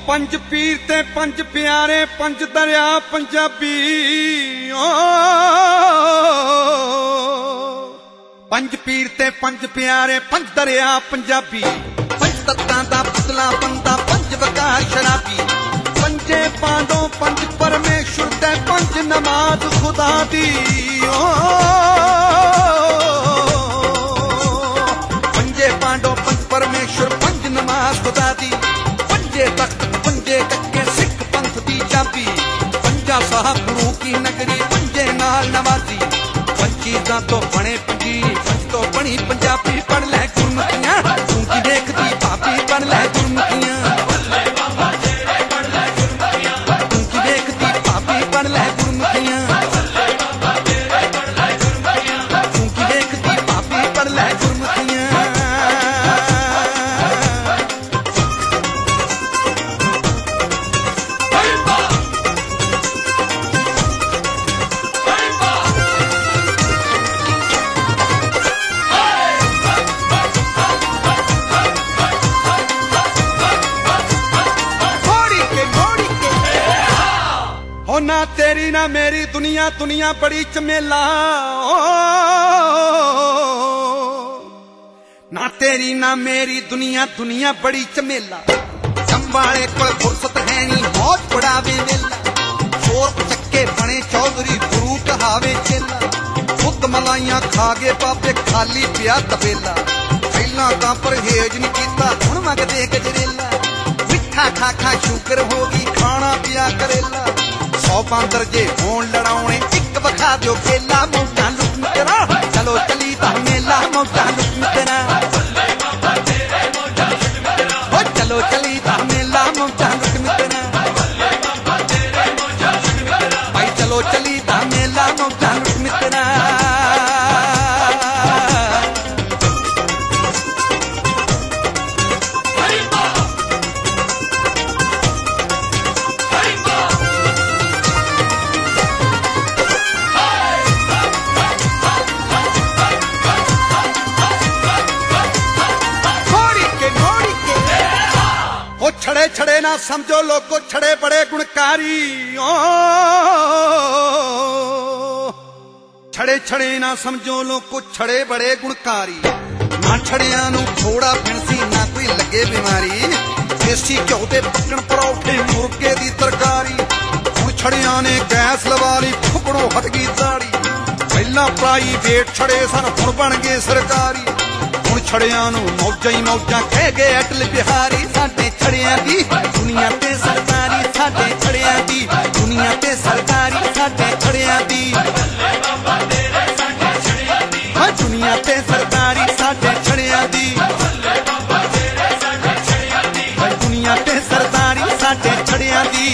पंज पीर ते पंज प्यारे पंज दरिया पंजाबी पंज पीर ते पंज प्यारे पंज दरिया पंजाबी पंज तत्तां दा पुतला बंदा पंज वकार शराबी पंजे पांडो पंज परमेश्वर ते पंज नमाज खुदा दी पंजे पांडो पंज परमेश्वर पंज नमाज खुदा दी पंजे तख्त पंजे कक्के सिख पंथ दी चाबी पंजा साहब गुरु की नगरी पंजे नाल नवाजी पंचीज़ां तो बने पंजी पंज तो बनी पंजाबी पढ़ लै गुरमुखियां तू की देखदी भाभी पढ़ लै गुरमुखियां तू की देखदी भाभी पढ़ लै गुरमुखियां तू की देखदी भाभी पढ़ लै गुरमुखियां ना तेरी ना मेरी दुनिया दुनिया बड़ी चमेला ना तेरी ना मेरी दुनिया दुनिया बड़ी चमेला चंबाले कोल फुर्सत है नी मौज पड़ावे वेला शोर चक्के बने चौधरी गुरु कहावे चेला खुद मलाइयां खागे पापे खाली पिया तबेला पहला तां परहेज नहीं कीता हुण मंगदे गजरेला मिठा खा खा शुगर होगी खाना पिया करेला 100 बांदर जे होण लड़ाउणे एक वखा दियो खेला मौजा लुट मित्रा चलो चली ता मेला मौजा लुट मित्रा ओ चलो चली ता मेला मौजा लुट मित्रा भाई चलो चली ता मेला मौजा लुट मित्रा छड़े छड़े ना समझो लोगो छड़े बड़े गुणकारी छड़े छड़े ना समझो लोगो छड़े बड़े गुणकारी ना छड़िया नू थोड़ा फिणसी ना कोई लगे बीमारी देसी घ्यो दे पकण परौठे मुर्गे दी तरकारी हुण छड़िया ने गैस लवा ली फुकड़ो हट गई दाड़ी पहला प्राइवेट छड़े सन हुण बन गए सरकारी हुण छड़िया नू मौजा ही मौजा कह गए अटल बिहारी साडे छड़िया दी दुनिया ते सरकारी साडे छड़िया दी दुनिया ते सरकारी साडे छड़िया दी दुनिया ते सरकारी साडे छड़िया दी दुनिया ते सरकारी साडे छड़िया दी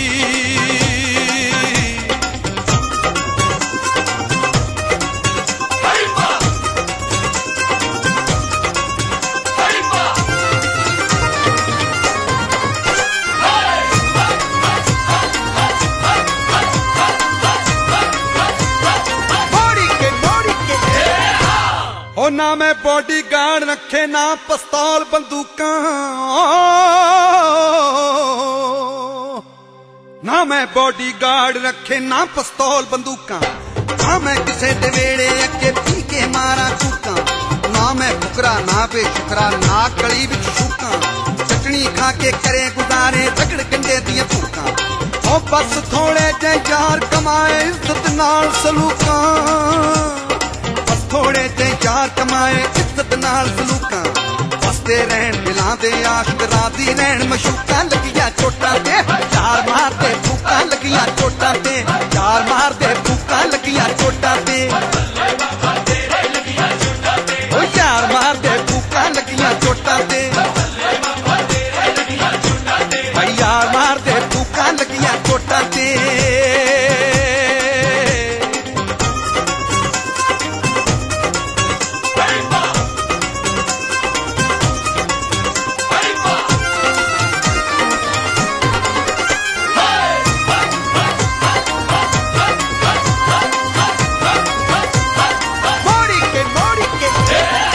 ना मैं बॉडी गार्ड रखे ना पिस्तौल बंदूकां ना मैं बॉडी गार्ड रखे ना पिस्तौल बंदूकां ना मैं किसे दे वेड़े अगे पी के मारा चूकां ना मैं फुकरा ना बेशुकरा ना गली विच शूकां चटनी खा के करे गुजारे रगड़ गंडे दियां भूकां ओ बस थोड़े जे यार कमाए इज्जत नाल सलूकां थोड़े ते यार कमाए इज्जत नाल सलूकां बसते रहन दिलां दे आशिक राजी रहन मशूकां लगिया चोटां ते यार मार दे फूकां लगिया चोटां ते यार मार दे फूकां लगिया चोटां ते ओ यार मार दे फूकां लगिया चोटां ते भाई यार मार दे फूकां लगिया चोटां ते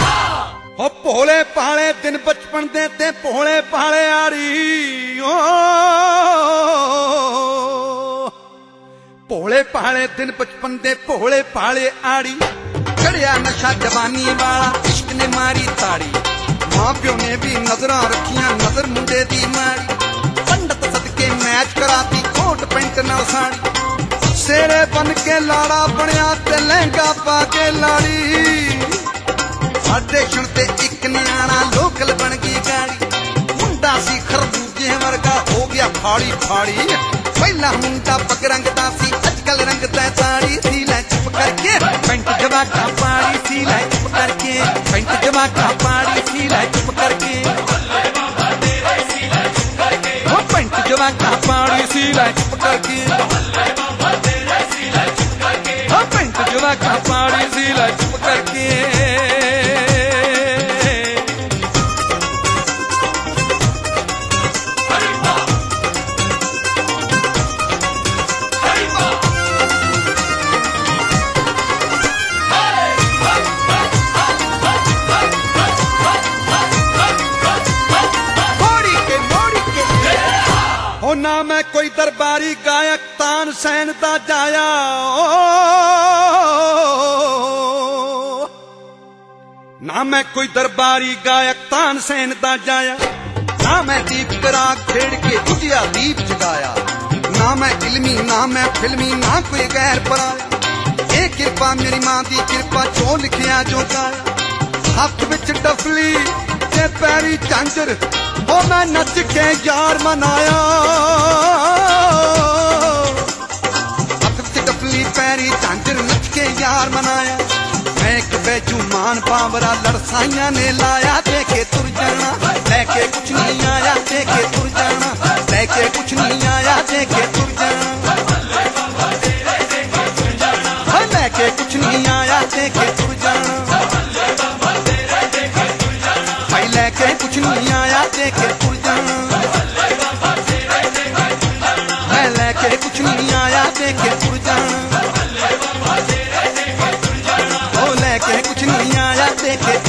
भोले पाले दिन बचपन दे ते भोले पाले आरी भोले भाले दिन बचपन दे भोले भाले आड़ी चढ़िया नशा जवानी वाला इश्क ने मारी ताड़ी मां प्यो ने भी नजरां रखियां नजर मुंडे दी मारी पंडित सदके मैच कराती कोट पेंट नाल साड़ी सेरे बन के लाड़ा बनया ते लहंगा पा के लाड़ी साडे सुनते एक न्याणा लोकल बन गई गाड़ी मुंडा सी खरबूजे वर्गा हो गया फाड़ी फाड़ी पहला मुंडा पग रंगदा सी अजकल रंगदा ताड़ी सी लै चुप करके पेंट जवाका पाड़ी सी लै चुप करके पेंट जवाका पाड़ी सी लै चुप करके वो पेंट जवाका पाड़ी सी लै चुप करके वो पेंट जवाका पाड़ी सी लै चुप करके ना मैं कोई दरबारी गायक तानसेन दा जाया ना मैं कोई दरबारी गायक तानसेन दा जाया ना मैं दीप राग छेड़ के दुजिया दीप जगाया ना मैं इल्मी ना मैं फिल्मी ना कोई गैर पराया ये कृपा मेरी मां दी कृपा जो लिखिया जो गाया हाथ विच डफली ते पैरी झांझर ओ मैं नच के यार मनाया हाथ विच डफली पैरी झांझर नच के यार मनाया मैं एक बेजुमान बावरा लड़साइया ने लाया देखे तुर जाना लेके कुछ नहीं आया देखे तुर जाना लेके कुछ नहीं आया देखे तुर जाना लेके कुछ नहीं आया देखे तुर जाना भाई लेके कुछ नहीं आया देखे तुर जाना मैं लेके कुछ नहीं आया देखे तुर जाना ओ लेके कुछ नहीं आया देखे